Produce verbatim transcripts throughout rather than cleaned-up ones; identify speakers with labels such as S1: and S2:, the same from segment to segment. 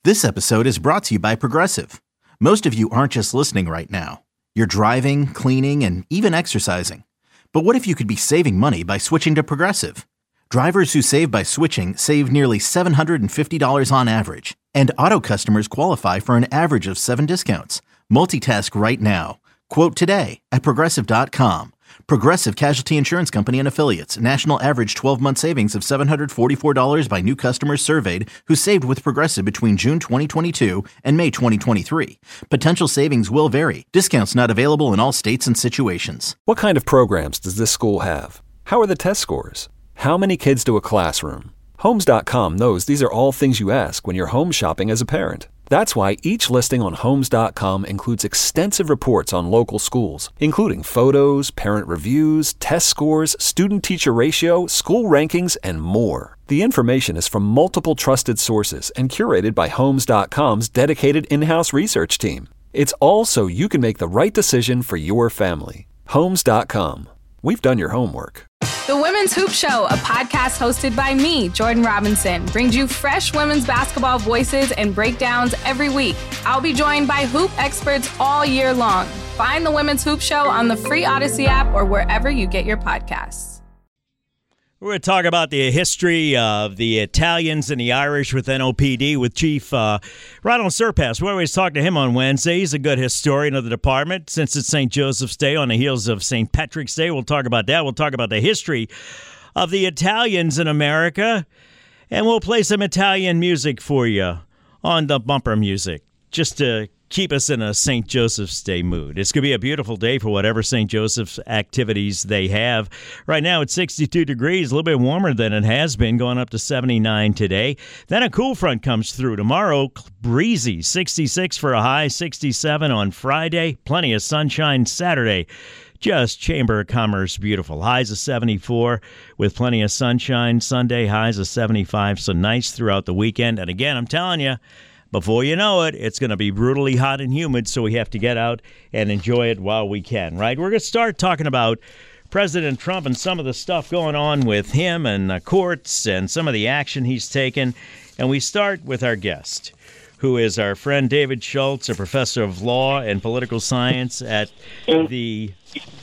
S1: This episode is brought to you by Progressive. Most of you aren't just listening right now. You're driving, cleaning, and even exercising. But what if you could be saving money by switching to Progressive? Drivers who save by switching save nearly seven hundred fifty dollars on average. And auto customers qualify for an average of seven discounts. Multitask right now. Quote today at Progressive dot com. Progressive Casualty Insurance Company and Affiliates. National average twelve-month savings of seven hundred forty-four dollars by new customers surveyed who saved with Progressive between June twenty twenty-two and May twenty twenty-three. Potential savings will vary. Discounts not available in all states and situations.
S2: What kind of programs does this school have? How are the test scores? How many kids do a classroom? Homes dot com knows these are all things you ask when you're home shopping as a parent. That's why each listing on Homes dot com includes extensive reports on local schools, including photos, parent reviews, test scores, student-teacher ratio, school rankings, and more. The information is from multiple trusted sources and curated by Homes dot com's dedicated in-house research team. It's all so you can make the right decision for your family. Homes dot com. We've done your homework.
S3: The Women's Hoop Show, a podcast hosted by me, Jordan Robinson, brings you fresh women's basketball voices and breakdowns every week. I'll be joined by hoop experts all year long. Find the Women's Hoop Show on the free Odyssey app or wherever you get your podcasts.
S4: We're going to talk about the history of the Italians and the Irish with N O P D with Chief uh, Ronald Surpass. We always talk to him on Wednesday. He's a good historian of the department. Since it's Saint Joseph's Day on the heels of Saint Patrick's Day, we'll talk about that. We'll talk about the history of the Italians in America, and we'll play some Italian music for you on the bumper music, just to keep us in a Saint Joseph's Day mood. It's going to be a beautiful day for whatever Saint Joseph's activities they have. Right now it's sixty-two degrees, a little bit warmer than it has been, going up to seventy-nine today. Then a cool front comes through. Tomorrow, breezy, sixty-six for a high, sixty-seven on Friday. Plenty of sunshine Saturday. Just Chamber of Commerce beautiful. Highs of seventy-four with plenty of sunshine. Sunday, highs of seventy-five, so nice throughout the weekend. And again, I'm telling you, before you know it, it's going to be brutally hot and humid, so we have to get out and enjoy it while we can, right? We're going to start talking about President Trump and some of the stuff going on with him and the courts and some of the action he's taken. And we start with our guest, who is our friend David Schultz, a professor of law and political science at the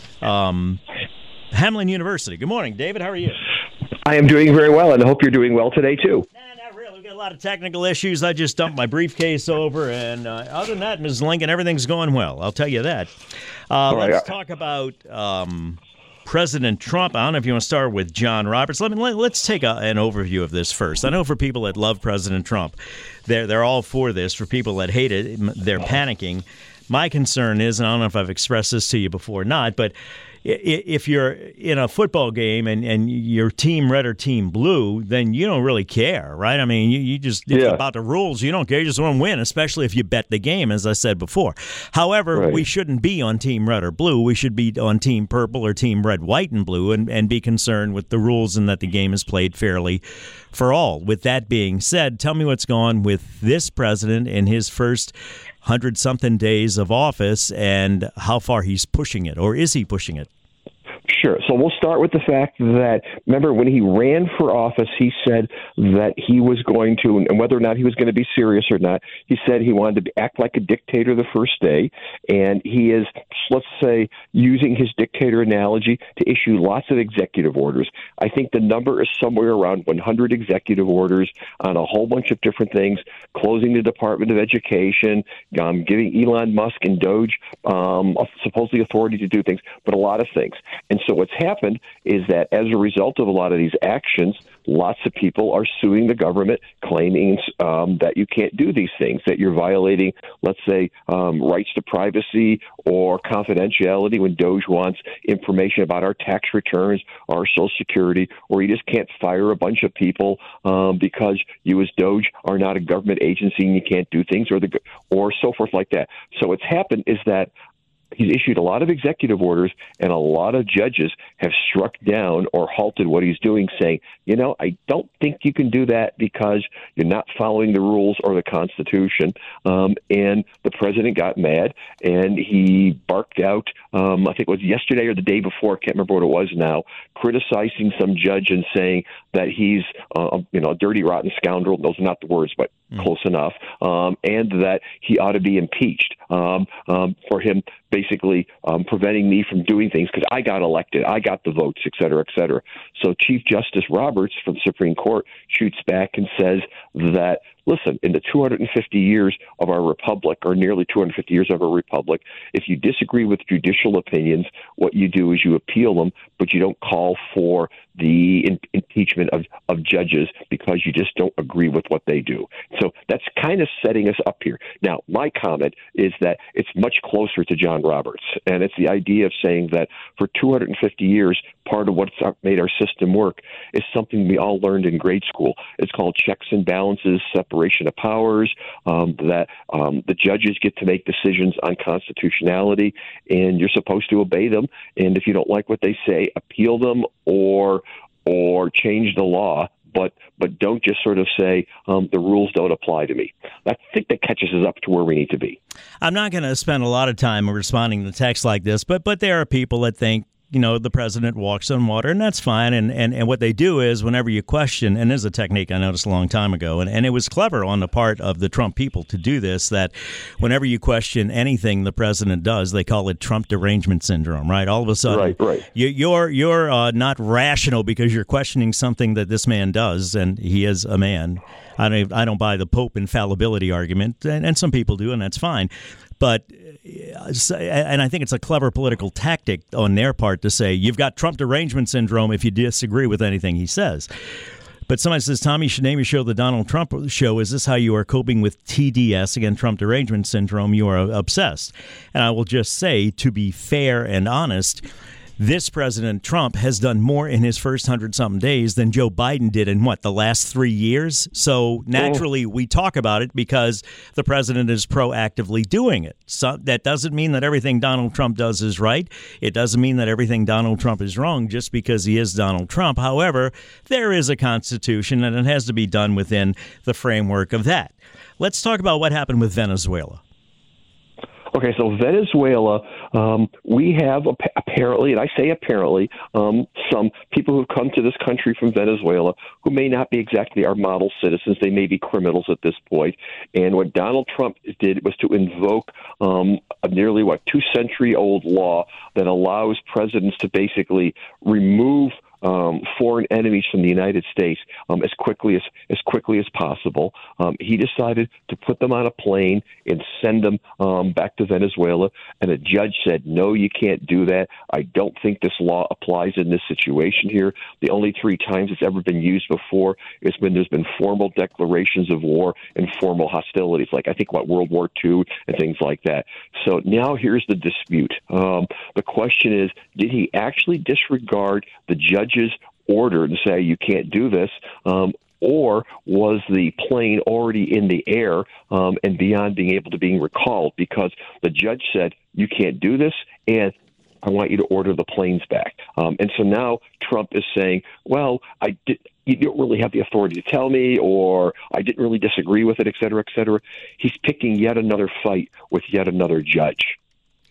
S4: um, Hamline University. Good morning, David. How are you?
S5: I am doing very well, and I hope you're doing well today, too.
S4: A lot of technical issues. I just dumped my briefcase over, and uh, other than that, Miz Lincoln, everything's going well. I'll tell you that. Uh, let's right. talk about um, President Trump. I don't know if you want to start with John Roberts. Let me let, let's take a, an overview of this first. I know for people that love President Trump, they're they're all for this. For people that hate it, they're panicking. My concern is, and I don't know if I've expressed this to you before or not, but if you're in a football game and, and your team red or team blue, then you don't really care, right? I mean, you, you just, it's yeah. about the rules. You don't care. You just want to win, especially if you bet the game, as I said before. However, right. we shouldn't be on team red or blue. We should be on team purple or team red, white, and blue and, and be concerned with the rules and that the game is played fairly for all. With that being said, tell me what's going on with this president in his first hundred-something days of office and how far he's pushing it, or is he pushing it?
S5: Sure. So we'll start with the fact that, remember, when he ran for office, he said that he was going to, and whether or not he was going to be serious or not, he said he wanted to act like a dictator the first day. And he is, let's say, using his dictator analogy to issue lots of executive orders. I think the number is somewhere around one hundred executive orders on a whole bunch of different things, closing the Department of Education, um, giving Elon Musk and Doge um, supposedly authority to do things, but a lot of things. And so what's happened is that as a result of a lot of these actions, lots of people are suing the government, claiming um, that you can't do these things, that you're violating, let's say, um, rights to privacy or confidentiality when Doge wants information about our tax returns, our Social Security, or you just can't fire a bunch of people um, because you as Doge are not a government agency and you can't do things, or the or so forth like that. So what's happened is that he's issued a lot of executive orders, and a lot of judges have struck down or halted what he's doing, saying, you know, I don't think you can do that because you're not following the rules or the Constitution. Um, and the president got mad, and he barked out, um, I think it was yesterday or the day before, I can't remember what it was now, criticizing some judge and saying that he's, uh, you know, a dirty, rotten scoundrel. Those are not the words, but mm. close enough. Um, and that he ought to be impeached um, um, for him basically um, preventing me from doing things because I got elected, I got the votes, et cetera, et cetera. So Chief Justice Roberts from the Supreme Court shoots back and says that, listen, in the two hundred fifty years of our republic, or nearly two hundred fifty years of our republic, if you disagree with judicial opinions, what you do is you appeal them, but you don't call for the in- impeachment of, of judges because you just don't agree with what they do. So that's kind of setting us up here. Now, my comment is that it's much closer to John Roberts, and it's the idea of saying that for two hundred fifty years, part of what's made our system work is something we all learned in grade school. It's called checks and balances, separation of powers, um, that um, the judges get to make decisions on constitutionality, and you're supposed to obey them. And if you don't like what they say, appeal them or or change the law. But but don't just sort of say um, the rules don't apply to me. I think that catches us up to where we need to be.
S4: I'm not going to spend a lot of time responding to texts like this, but but there are people that think, you know, the president walks on water, and that's fine. And, and, and what they do is whenever you question, and this is a technique I noticed a long time ago, and, and it was clever on the part of the Trump people to do this, that whenever you question anything the president does, they call it Trump derangement syndrome, right? All of a sudden,
S5: right, right.
S4: You, you're, you're uh, not rational because you're questioning something that this man does, and he is a man. I don't, I don't buy the Pope infallibility argument, and, and some people do, and that's fine. But, and I think it's a clever political tactic on their part to say, you've got Trump derangement syndrome if you disagree with anything he says. But somebody says, Tommy, you should name your show The Donald Trump Show. Is this how you are coping with T D S, again, Trump derangement syndrome? You are obsessed. And I will just say, to be fair and honest, this President Trump has done more in his first hundred-something days than Joe Biden did in, what, the last three years? So naturally, we talk about it because the president is proactively doing it. So that doesn't mean that everything Donald Trump does is right. It doesn't mean that everything Donald Trump is wrong just because he is Donald Trump. However, there is a Constitution, and it has to be done within the framework of that. Let's talk about what happened with Venezuela.
S5: Okay, so Venezuela, um, we have apparently, and I say apparently, um, some people who've come to this country from Venezuela who may not be exactly our model citizens. They may be criminals at this point. And what Donald Trump did was to invoke um, a nearly, what, two-century-old law that allows presidents to basically remove Um, foreign enemies from the United States um, as quickly as as quickly as possible. Um, he decided to put them on a plane and send them um, back to Venezuela, and a judge said, no, you can't do that. I don't think this law applies in this situation here. The only three times it's ever been used before is when there's been formal declarations of war and formal hostilities, like I think what World War Two and things like that. So now here's the dispute. Um, the question is, did he actually disregard the judge order to say you can't do this, um, or was the plane already in the air um, and beyond being able to being recalled because the judge said you can't do this and I want you to order the planes back. Um, and so now Trump is saying, well, I did. You don't really have the authority to tell me, or I didn't really disagree with it, et cetera, et cetera. He's picking yet another fight with yet another judge.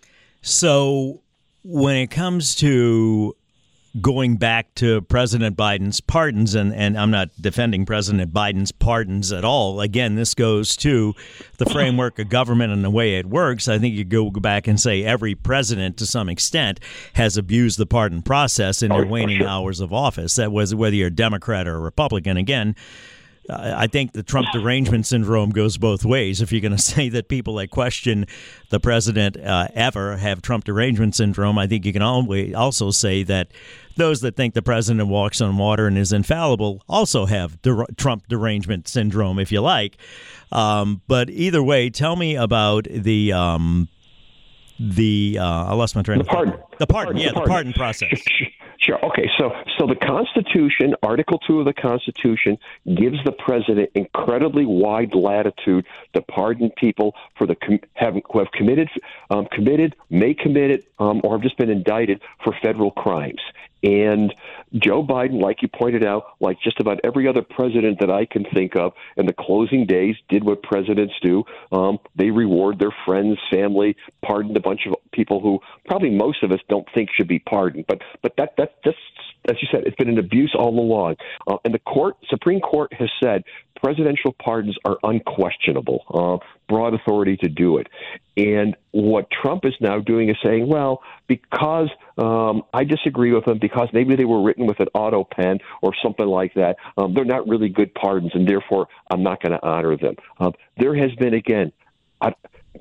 S4: So when it comes to going back to President Biden's pardons, and, and I'm not defending President Biden's pardons at all. Again, this goes to the framework of government and the way it works. I think you go back and say every president, to some extent, has abused the pardon process in their
S5: oh,
S4: waning
S5: sure.
S4: hours of office. That was whether you're a Democrat or a Republican. Again, I think the Trump derangement syndrome goes both ways. If you're going to say that people that question the president uh, ever have Trump derangement syndrome, I think you can always also say that those that think the president walks on water and is infallible also have der- Trump derangement syndrome, if you like. Um, but either way, tell me about the um, the, uh, I lost my train
S5: the
S4: of thought.
S5: pardon.
S4: The pardon,
S5: the
S4: yeah,
S5: pardon.
S4: the pardon process.
S5: Sure. Okay. So, so the Constitution, Article Two of the Constitution, gives the president incredibly wide latitude to pardon people for the com- have, who have committed, um, committed, may commit it, um, or have just been indicted for federal crimes. And Joe Biden, like you pointed out, like just about every other president that I can think of, in the closing days, did what presidents do. Um, they reward their friends, family, pardoned a bunch of people who probably most of us don't think should be pardoned. But but that that that's, as you said, it's been an abuse all along. Uh, and the court, Supreme Court, has said presidential pardons are unquestionable, uh, broad authority to do it. And what Trump is now doing is saying, well, because um, I disagree with them, because maybe they were written with an auto pen or something like that, um, they're not really good pardons, and therefore I'm not going to honor them. Um, there has been, again, I,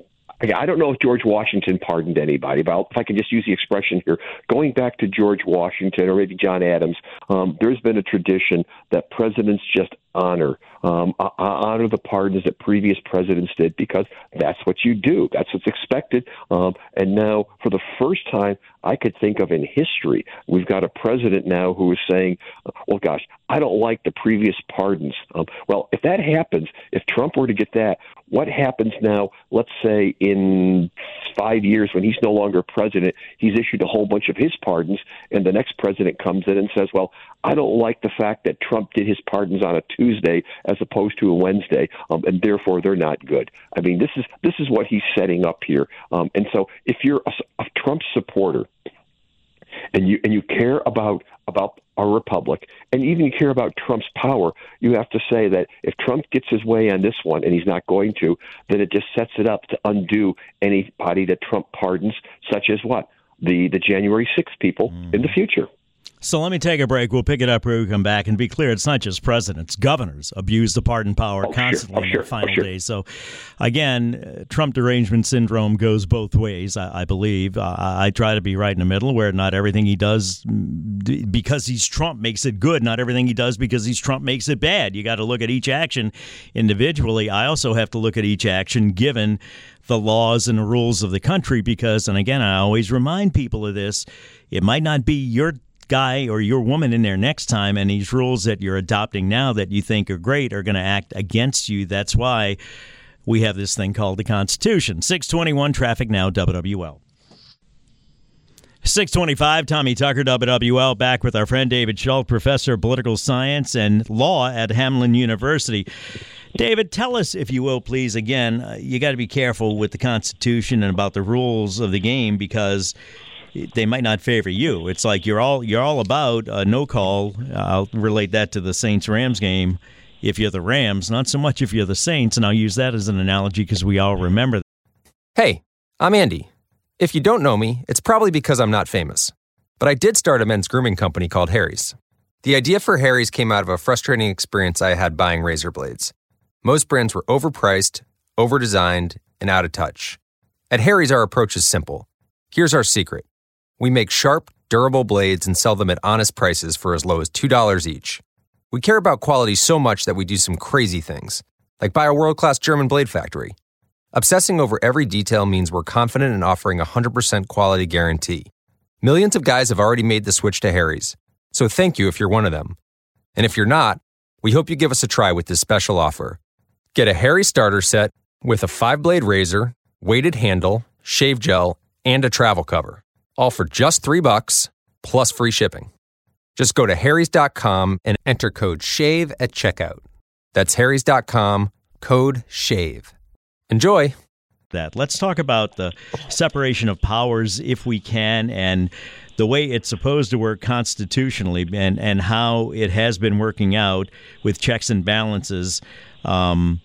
S5: I don't know if George Washington pardoned anybody, but if I can just use the expression here, going back to George Washington or maybe John Adams, um, there's been a tradition that presidents just honor, um, honor the pardons that previous presidents did, because that's what you do. That's what's expected. Um, and now, for the first time I could think of in history, we've got a president now who is saying, well, gosh, I don't like the previous pardons. Um, well, if that happens, if Trump were to get that, what happens now, let's say in five years when he's no longer president, he's issued a whole bunch of his pardons, and the next president comes in and says, well, I don't like the fact that Trump did his pardons on a Tuesday as opposed to a Wednesday, um, and therefore they're not good. I mean, this is this is what he's setting up here. Um, and so if you're a, a Trump supporter and you and you care about about our republic, and even you care about Trump's power, you have to say that if Trump gets his way on this one, and he's not going to, then it just sets it up to undo anybody that Trump pardons, such as what? The, the January sixth people mm. in the future.
S4: So let me take a break. We'll pick it up when we come back. And be clear, it's not just presidents. Governors abuse the pardon power
S5: oh,
S4: constantly
S5: sure. oh,
S4: in
S5: sure.
S4: their final
S5: oh, sure.
S4: days. So, again, Trump derangement syndrome goes both ways, I, I believe. Uh, I try to be right in the middle, where not everything he does because he's Trump makes it good. Not everything he does because he's Trump makes it bad. You got to look at each action individually. I also have to look at each action given the laws and the rules of the country, because, and again, I always remind people of this, it might not be your guy or your woman in there next time, and these rules that you're adopting now that you think are great are going to act against you. That's why we have this thing called the Constitution. six twenty-one traffic now, W W L. six twenty-five, Tommy Tucker, W W L, back with our friend David Schultz, professor of political science and law at Hamline University. David, tell us, if you will, please, again, uh, you got to be careful with the Constitution and about the rules of the game, because they might not favor you. It's like you're all you're all about uh, no call. I'll relate that to the Saints-Rams game. If you're the Rams, not so much if you're the Saints, and I'll use that as an analogy because we all remember that.
S6: Hey, I'm Andy. If you don't know me, it's probably because I'm not famous. But I did start a men's grooming company called Harry's. The idea for Harry's came out of a frustrating experience I had buying razor blades. Most brands were overpriced, overdesigned, and out of touch. At Harry's, our approach is simple. Here's our secret. We make sharp, durable blades and sell them at honest prices for as low as two dollars each. We care about quality so much that we do some crazy things, like buy a world-class German blade factory. Obsessing over every detail means we're confident in offering a one hundred percent quality guarantee. Millions of guys have already made the switch to Harry's, so thank you if you're one of them. And if you're not, we hope you give us a try with this special offer. Get a Harry starter set with a five-blade razor, weighted handle, shave gel, and a travel cover. All for just three bucks, plus free shipping. Just go to harrys dot com and enter code SHAVE at checkout. That's harrys dot com, code SHAVE. Enjoy!
S4: That. Let's talk about the separation of powers, if we can, and the way it's supposed to work constitutionally, and, and how it has been working out with checks and balances um,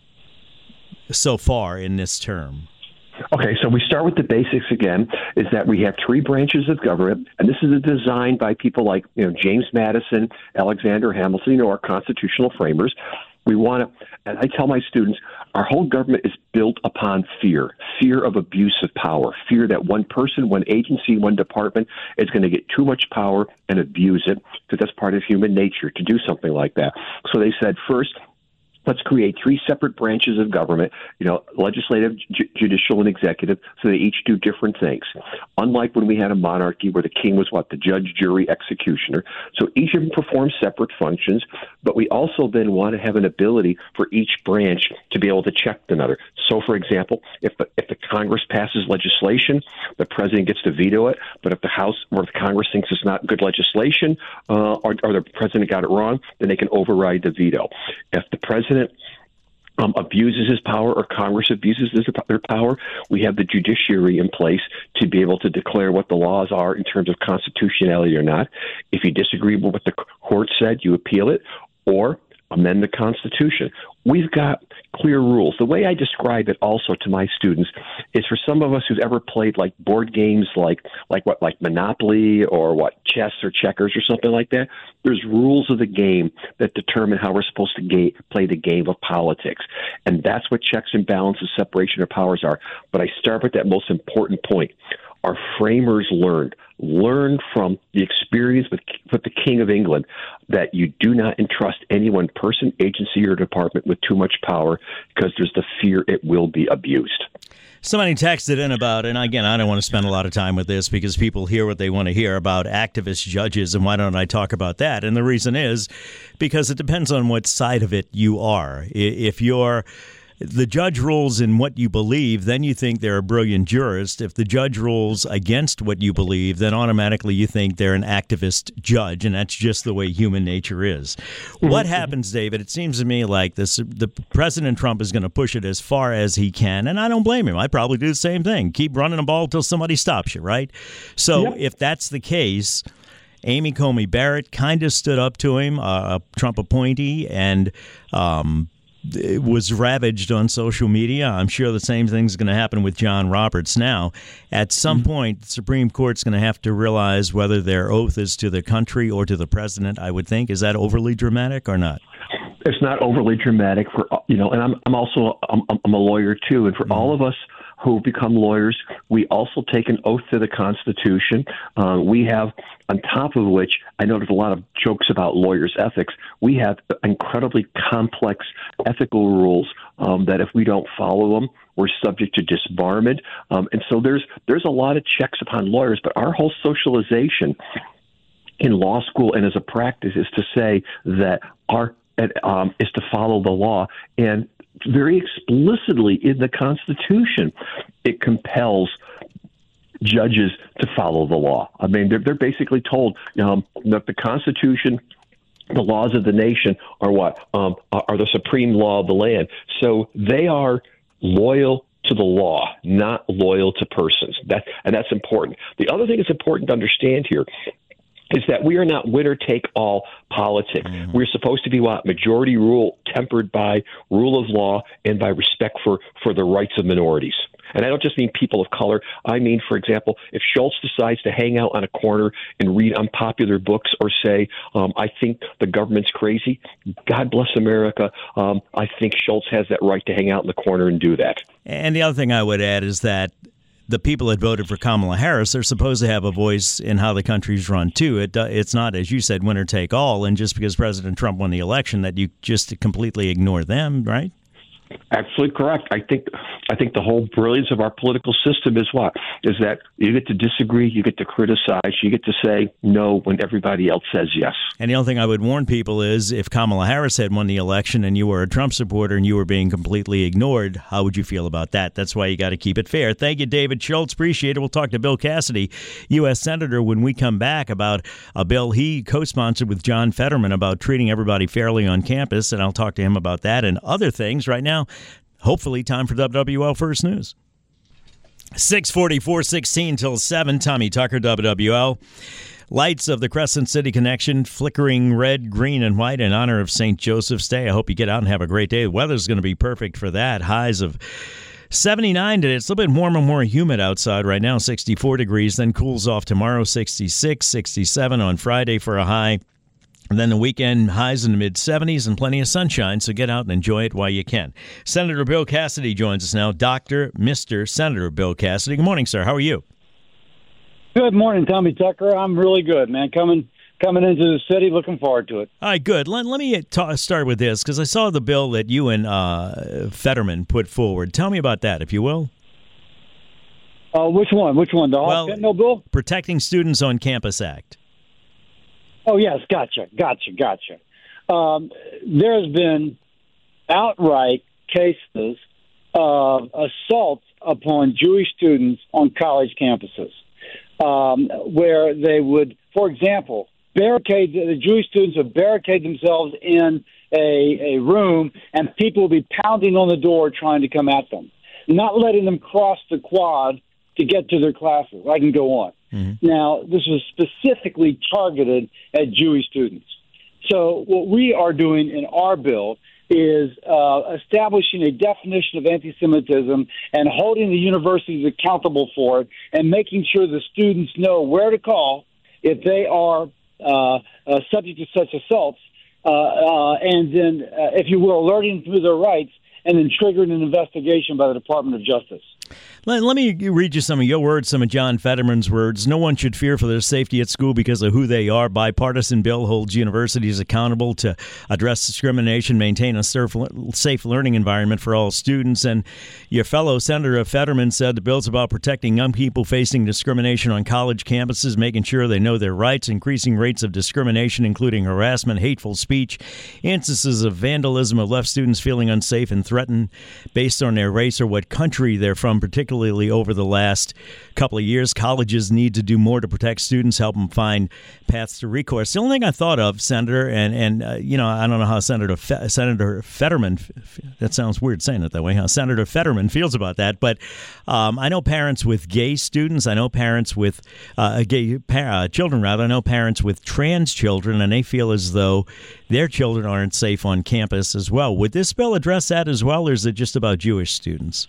S4: so far in this term.
S5: Okay, so we start with the basics again, is that we have three branches of government, and this is a design by people like, you know, James Madison, Alexander Hamilton, you know, our constitutional framers. We want to, and I tell my students, our whole government is built upon fear, fear of abuse of power, fear that one person, one agency, one department is going to get too much power and abuse it, because that's part of human nature to do something like that. So they said, first, let's create three separate branches of government, you know, legislative, ju- judicial, and executive, so they each do different things. Unlike when we had a monarchy where the king was what? The judge, jury, executioner. So each of them performs separate functions, but we also then want to have an ability for each branch to be able to check another. So, for example, if the, if the Congress passes legislation, the president gets to veto it, but if the House or if the Congress thinks it's not good legislation uh, or, or the president got it wrong, then they can override the veto. If the president um, abuses his power or Congress abuses their power, we have the judiciary in place to be able to declare what the laws are in terms of constitutionality or not. If you disagree with what the court said, you appeal it or amend the Constitution. We've got clear rules. The way I describe it also to my students is for some of us who've ever played like board games like like what like Monopoly or what chess or checkers or something like that, there's rules of the game that determine how we're supposed to ga- play the game of politics. And that's what checks and balances, separation of powers are. But I start with that most important point. Our framers learned, learned from the experience with, with the King of England that you do not entrust any one person, agency, or department with too much power because there's the fear it will be abused.
S4: Somebody texted in about, and again, I don't want to spend a lot of time with this because people hear what they want to hear about activist judges, and why don't I talk about that? And the reason is because it depends on what side of it you are. If you're the judge rules in what you believe, then you think they're a brilliant jurist. If the judge rules against what you believe, then automatically you think they're an activist judge, and that's just the way human nature is. Mm-hmm. What happens, David? It seems to me like this: the President Trump is going to push it as far as he can, and I don't blame him. I'd probably do the same thing. Keep running the ball until somebody stops you, right? So yep. If that's the case, Amy Coney Barrett kind of stood up to him, uh, a Trump appointee, and um, it was ravaged on social media. I'm sure the same thing's going to happen with John Roberts now. At some mm-hmm. point, the Supreme Court's going to have to realize whether their oath is to the country or to the president, I would think. Is that overly dramatic or not?
S5: It's not overly dramatic for, you know, and I'm I'm also, I'm, I'm a lawyer too, and for mm-hmm. all of us who become lawyers, we also take an oath to the Constitution. Uh, we have, on top of which, I know there's a lot of jokes about lawyers' ethics. We have incredibly complex ethical rules um, that if we don't follow them, we're subject to disbarment. Um, and so there's there's a lot of checks upon lawyers, but our whole socialization in law school and as a practice is to say that our um, is to follow the law. And very explicitly in the Constitution, it compels judges to follow the law. I mean, they're, they're basically told um, that the Constitution, the laws of the nation are what? Um, are the supreme law of the land. So they are loyal to the law, not loyal to persons. That, and that's important. The other thing that's important to understand here is that we are not winner-take-all politics. Mm-hmm. We're supposed to be what? Majority rule tempered by rule of law and by respect for, for the rights of minorities. And I don't just mean people of color. I mean, for example, if Schultz decides to hang out on a corner and read unpopular books or say, um, I think the government's crazy, God bless America. Um, I think Schultz has that right to hang out in the corner and do that.
S4: And the other thing I would add is that the people that voted for Kamala Harris are supposed to have a voice in how the country's run, too. It, uh, it's not, as you said, winner take all, and just because President Trump won the election that you just completely ignore them, right?
S5: Absolutely correct. I think I think the whole brilliance of our political system is what? Is that you get to disagree, you get to criticize, you get to say no when everybody else says yes.
S4: And the only thing I would warn people is if Kamala Harris had won the election and you were a Trump supporter and you were being completely ignored, how would you feel about that? That's why you got to keep it fair. Thank you, David Schultz. Appreciate it. We'll talk to Bill Cassidy, U S Senator, when we come back about a bill he co-sponsored with John Fetterman about treating everybody fairly on campus, and I'll talk to him about that and other things. Right now, hopefully, time for W W L First News. six forty, four sixteen till seven. Tommy Tucker, W W L. Lights of the Crescent City Connection flickering red, green, and white in honor of Saint Joseph's Day. I hope you get out and have a great day. The weather's going to be perfect for that. Highs of seventy-nine today. It's a little bit warmer, more humid outside right now, sixty-four degrees. Then cools off tomorrow, sixty-six, sixty-seven on Friday for a high. And then the weekend, highs in the mid-seventies and plenty of sunshine, so get out and enjoy it while you can. Senator Bill Cassidy joins us now. Doctor Mister Senator Bill Cassidy. Good morning, sir. How are you?
S7: Good morning, Tommy Tucker. I'm really good, man. Coming coming into the city. Looking forward to it.
S4: All right, good. Let, let me ta- start with this, because I saw the bill that you and uh, Fetterman put forward. Tell me about that, if you will.
S7: Uh, which one? Which one? The
S4: well,
S7: fentanyl bill?
S4: Protecting Students on Campus Act.
S7: Oh, yes. Gotcha. Gotcha. Gotcha. Um, there's been outright cases of assaults upon Jewish students on college campuses, um, where they would, for example, barricade, the Jewish students would barricade themselves in a, a room, and people would be pounding on the door trying to come at them, not letting them cross the quad to get to their classes. I can go on. Mm-hmm. Now, this was specifically targeted at Jewish students. So what we are doing in our bill is uh, establishing a definition of anti-Semitism and holding the universities accountable for it, and making sure the students know where to call if they are uh, uh, subject to such assaults, uh, uh, and then, uh, if you will, alerting them to their rights, and then triggering an investigation by the Department of Justice.
S4: Let, let me read you some of your words, some of John Fetterman's words. No one should fear for their safety at school because of who they are. Bipartisan bill holds universities accountable to address discrimination, maintain a safe learning environment for all students. And your fellow Senator Fetterman said the bill's about protecting young people facing discrimination on college campuses, making sure they know their rights, increasing rates of discrimination, including harassment, hateful speech, instances of vandalism have left students feeling unsafe and threatened based on their race or what country they're from, particularly over the last couple of years. Colleges need to do more to protect students, help them find paths to recourse. The only thing I thought of, Senator, and, and uh, you know, I don't know how Senator Fe- Senator Fetterman, that sounds weird saying it that way, how Senator Fetterman feels about that, but um, I know parents with gay students, I know parents with uh, gay uh, children, rather, I know parents with trans children, and they feel as though their children aren't safe on campus as well. Would this bill address that as well, or is it just about Jewish students?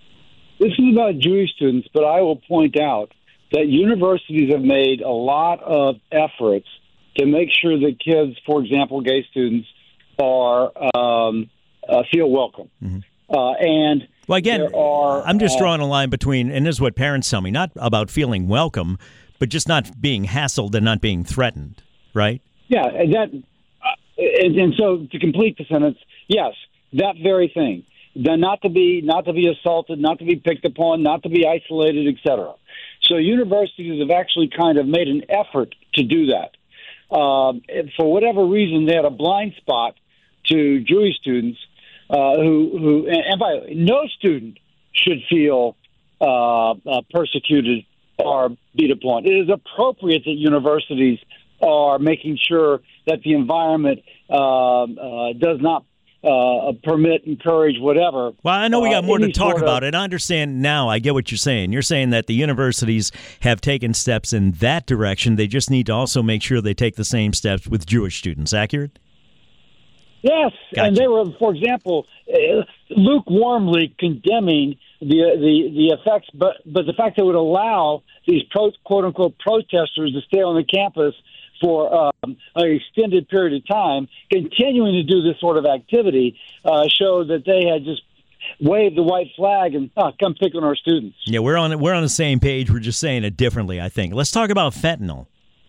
S7: This is about Jewish students, but I will point out that universities have made a lot of efforts to make sure that kids, for example, gay students, are um, uh, feel welcome. Mm-hmm. Uh, and
S4: well, again,
S7: there are,
S4: I'm just
S7: uh,
S4: drawing a line between, and this is what parents tell me, not about feeling welcome, but just not being hassled and not being threatened, right?
S7: Yeah, and that, uh, and, and so to complete the sentence, yes, that very thing. Not to be not to be assaulted, not to be picked upon, not to be isolated, et cetera. So universities have actually kind of made an effort to do that. Uh, for whatever reason, they had a blind spot to Jewish students uh, who, who, and, and by no student should feel uh, uh, persecuted or beat upon. It is appropriate that universities are making sure that the environment uh, uh, does not Uh, permit, encourage, whatever.
S4: Well, I know we got
S7: uh,
S4: more to talk
S7: sort
S4: about
S7: of,
S4: it. I understand now. I get what you're saying. You're saying that the universities have taken steps in that direction. They just need to also make sure they take the same steps with Jewish students. Accurate?
S7: Yes.
S4: Gotcha.
S7: And they were, for example, uh, lukewarmly condemning the the the effects, but but the fact that it would allow these pro, quote unquote protesters to stay on the campus for um, an extended period of time, continuing to do this sort of activity, uh, showed that they had just waved the white flag and oh, come pick on our students.
S4: Yeah, we're on we're on the same page. We're just saying it differently, I think. Let's talk about fentanyl.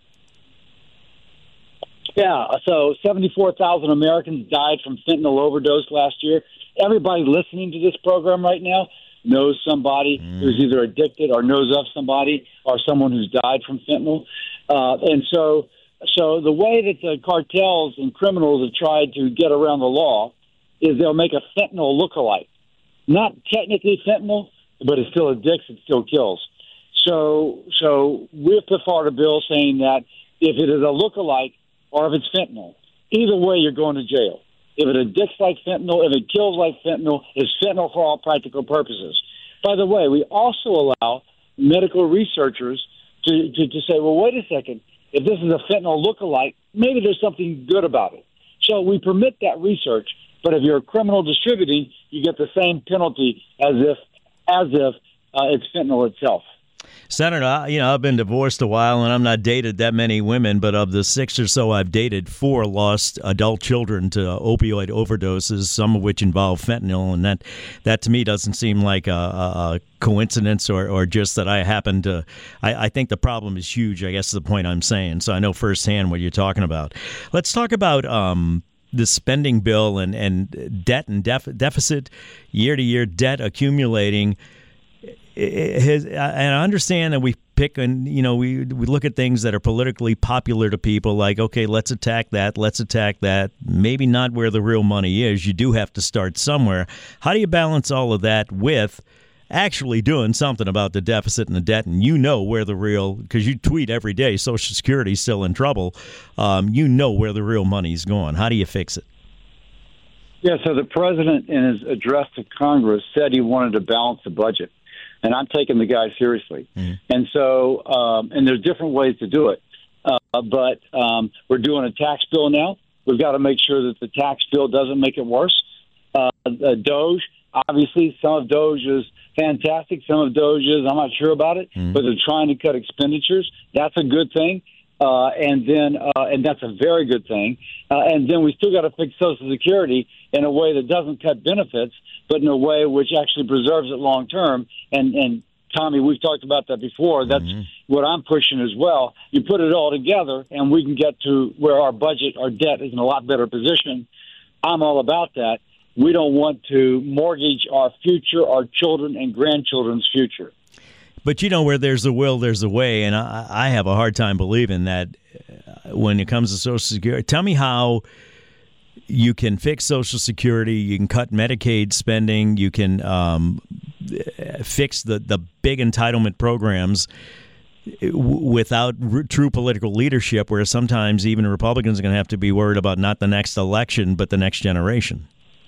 S7: Yeah, so seventy-four thousand Americans died from fentanyl overdose last year. Everybody listening to this program right now knows somebody mm. who's either addicted or knows of somebody or someone who's died from fentanyl. Uh, and so So the way that the cartels and criminals have tried to get around the law is they'll make a fentanyl lookalike. Not technically fentanyl, but it still addicts, it still kills. So so we've put forward a bill saying that if it is a lookalike or if it's fentanyl, either way you're going to jail. If it addicts like fentanyl, if it kills like fentanyl, it's fentanyl for all practical purposes. By the way, we also allow medical researchers to, to, to say, well, wait a second, if this is a fentanyl lookalike, maybe there's something good about it. So we permit that research, but if you're a criminal distributing, you get the same penalty as if as if uh, it's fentanyl itself.
S4: Senator, you know, I've been divorced a while, and I'm not dated that many women, but of the six or so I've dated, four lost adult children to opioid overdoses, some of which involve fentanyl, and that, that to me doesn't seem like a, a coincidence or, or just that I happen to. I, I think the problem is huge, I guess is the point I'm saying, so I know firsthand what you're talking about. Let's talk about um, the spending bill and, and debt and def- deficit, year-to-year debt accumulating. His, and I understand that we pick and you know we we look at things that are politically popular to people, like, okay, let's attack that, let's attack that. Maybe not where the real money is. You do have to start somewhere. How do you balance all of that with actually doing something about the deficit and the debt? And you know where the real, because you tweet every day, Social Security's still in trouble. Um, you know where the real money's going. How do you fix it?
S7: Yeah, so the president in his address to Congress said he wanted to balance the budget. And I'm taking the guy seriously. Mm-hmm. And so, um, and there's different ways to do it. Uh, but um, we're doing a tax bill now. We've got to make sure that the tax bill doesn't make it worse. Uh, uh, Doge, obviously, some of Doge is fantastic. Some of Doge is, I'm not sure about it, mm-hmm. but they're trying to cut expenditures. That's a good thing. Uh, and then, uh, and that's a very good thing. Uh, and then we still got to fix Social Security in a way that doesn't cut benefits, but in a way which actually preserves it long term. And, and Tommy, we've talked about that before. That's mm-hmm. what I'm pushing as well. You put it all together, and we can get to where our budget, our debt is in a lot better position. I'm all about that. We don't want to mortgage our future, our children and grandchildren's future.
S4: But you know, where there's a will, there's a way, and I, I have a hard time believing that when it comes to Social Security. Tell me how you can fix Social Security, you can cut Medicaid spending, you can um, fix the, the big entitlement programs without r- true political leadership, where sometimes even Republicans are going to have to be worried about not the next election, but the next generation.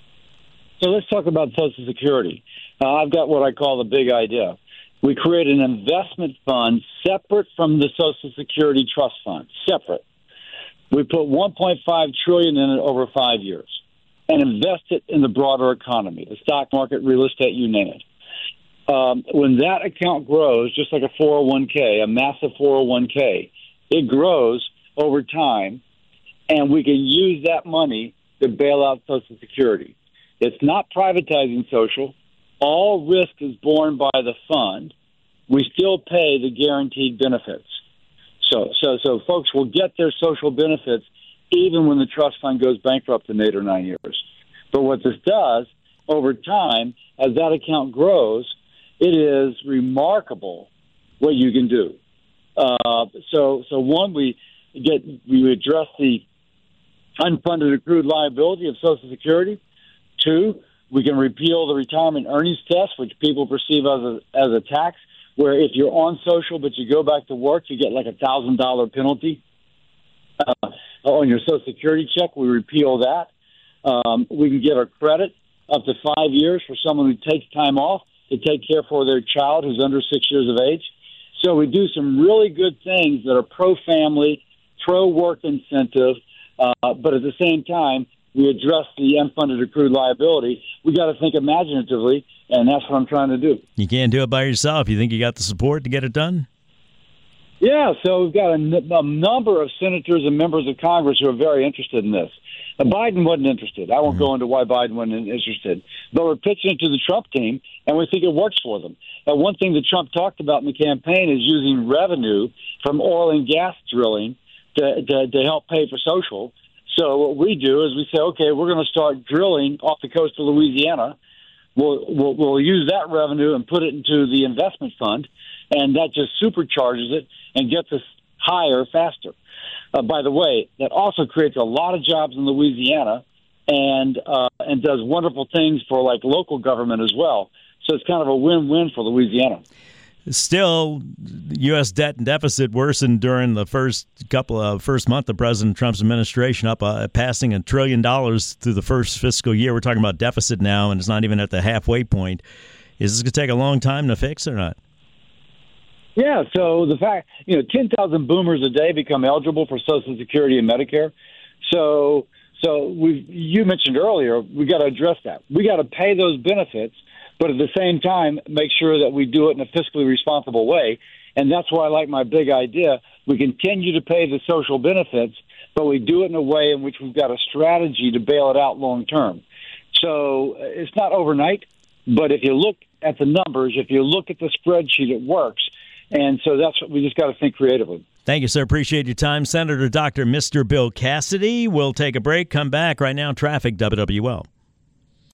S7: So let's talk about Social Security. Uh, I've got what I call the big idea. We create an investment fund separate from the Social Security Trust Fund, separate. We put one point five trillion dollars in it over five years and invest it in the broader economy, the stock market, real estate, you name it. Um, when that account grows, just like a four oh one k, a massive four oh one k, it grows over time, and we can use that money to bail out Social Security. It's not privatizing social. All risk is borne by the fund. We still pay the guaranteed benefits. So, so, so folks will get their social benefits even when the trust fund goes bankrupt in eight or nine years. But what this does, over time, as that account grows, it is remarkable what you can do. Uh, so, so one, we get we address the unfunded accrued liability of Social Security. Two, we can repeal the retirement earnings test, which people perceive as a, as a tax, where if you're on social but you go back to work, you get like a one thousand dollars penalty uh, on your Social Security check. We repeal that. Um, we can give a credit up to five years for someone who takes time off to take care for their child who's under six years of age. So we do some really good things that are pro-family, pro-work incentive, uh, but at the same time, we address the unfunded accrued liability. We got to think imaginatively, and that's what I'm trying to do.
S4: You can't do it by yourself. You think you got the support to get it done?
S7: Yeah, so we've got a, n- a number of senators and members of Congress who are very interested in this. Now, Biden wasn't interested. I won't mm-hmm. go into why Biden wasn't interested. But we're pitching it to the Trump team, and we think it works for them. Now, one thing that Trump talked about in the campaign is using revenue from oil and gas drilling to, to, to help pay for social. So what we do is we say, okay, we're going to start drilling off the coast of Louisiana. We'll, we'll, we'll use that revenue and put it into the investment fund, and that just supercharges it and gets us higher faster. Uh, by the way, that also creates a lot of jobs in Louisiana and uh, and does wonderful things for like local government as well. So it's kind of a win-win for Louisiana.
S4: Still, U S debt and deficit worsened during the first couple of first month of President Trump's administration, up uh, passing a trillion dollars through the first fiscal year. We're talking about deficit now, and it's not even at the halfway point. Is this going to take a long time to fix or not?
S7: Yeah, so the fact, you know, ten thousand boomers a day become eligible for Social Security and Medicare. So, so we you mentioned earlier, we got to address that. We got to pay those benefits, but at the same time, make sure that we do it in a fiscally responsible way. And that's why I like my big idea. We continue to pay the social benefits, but we do it in a way in which we've got a strategy to bail it out long term. So it's not overnight, but if you look at the numbers, if you look at the spreadsheet, it works. And so that's what we just got to think creatively.
S4: Thank you, sir. Appreciate your time. Senator Doctor Mister Bill Cassidy. We'll take a break, come back right now. Traffic, W W L.